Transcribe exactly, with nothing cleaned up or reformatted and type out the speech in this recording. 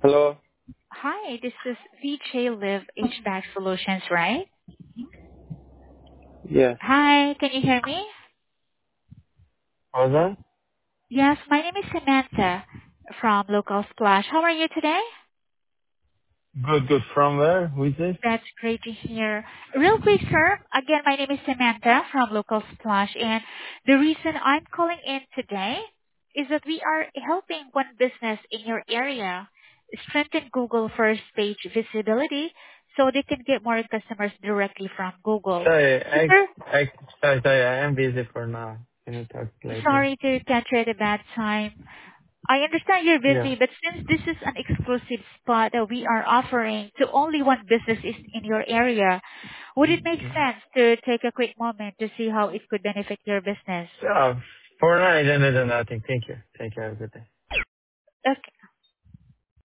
Hello? Hi, this is V J Live H V A C Solutions, right? Yes. Hi, can you hear me? How's that? Yes, my name is Samantha from Local Splash. How are you today? Good, good. From where? Who is this? That's great to hear. Real quick, sir. Again, my name is Samantha from Local Splash, and the reason I'm calling in today is that we are helping one business in your area strengthen Google first page visibility so they can get more customers directly from Google. Sorry, So, I, sir, I, sorry, sorry, I am busy for now. Can you talk later? sorry to catch you at a bad time. I understand you're Yeah. busy, but since this is an exclusive spot that we are offering to only one business is in your area, would it make sense to take a quick moment to see how it could benefit your business? So, for now, I don't know nothing. Thank you. Thank you. Have a good day. Okay.